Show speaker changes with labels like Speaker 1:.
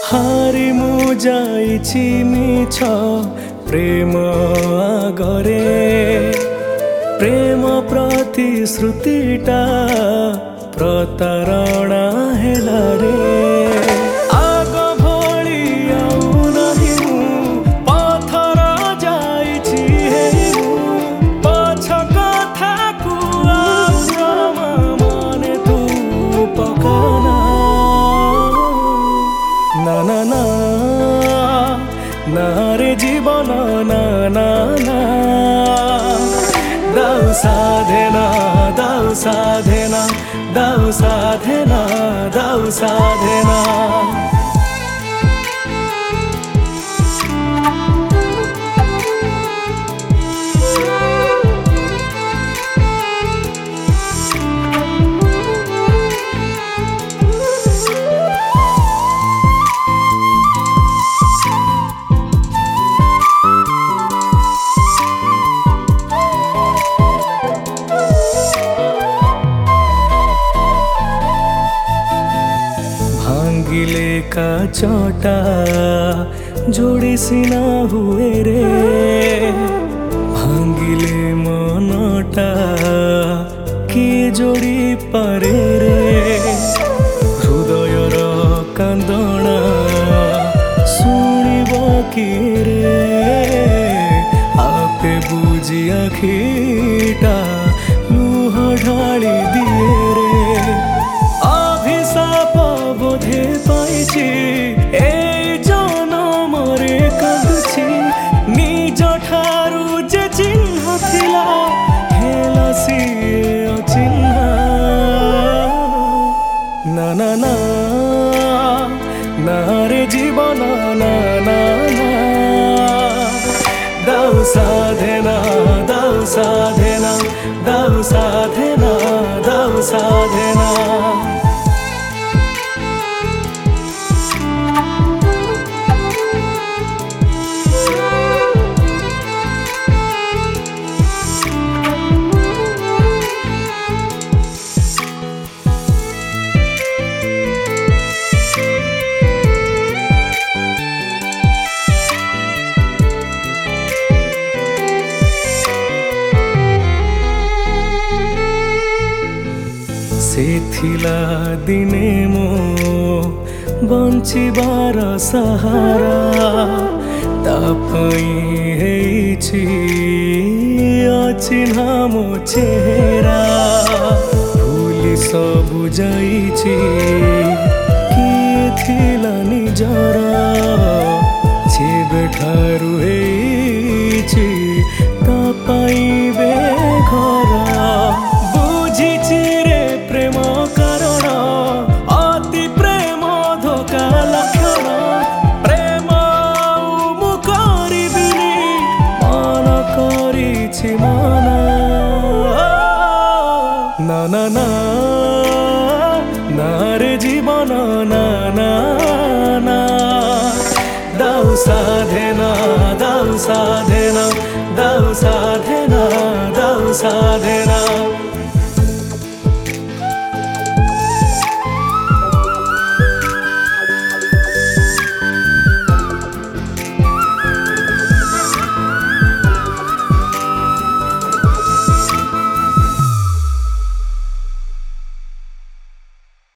Speaker 1: हारी मु जाइछि मिछ प्रेम आगरे प्रेम प्रतिश्रुतिटा प्रतारणा हेला रे आग भଳି आउ नाही मु पथर जाइछि हे पछ कथा कु आउ जमा मने तू पकाना ना ना ना ना रे जीवन ना ना ना दाउ साधना दाउ साधना दाउ साधना दाउ साधना भांगिले का चोटा जोड़ी सिना हुए रे भांगिले मनटा किए जोड़ी पारे रे हृदयर कांदना शुणिब किए रे आपे बुझी आखिटा लुह ढाली दिए रे अभिशाप बोधे पाइछि ए जनम रे कांदुछि निज ठारू जे चिन्ह थिला हेला सिए अचिन्ह ना ना ना ना रे जीवन ना ना ना दाउ साधना दाउ साधना दाउ साधना दाउ साधना सेथिला दिने मो बंचिबार सहारा तापई हेछि अचिन्हा मो चेहरा भूली सबु जाइछि किए थिला निजरा जेबेठारु हेछि तापाइबे घर बुझिछि रे प्रेम कारण अति प्रेम धोका लक्षण प्रेम मु करिबिनी मन करिछि मन ना ना ना ना रे जीवन ना ना ना दाउ साधना दाउ साधना दाउ साधना दाउ साधना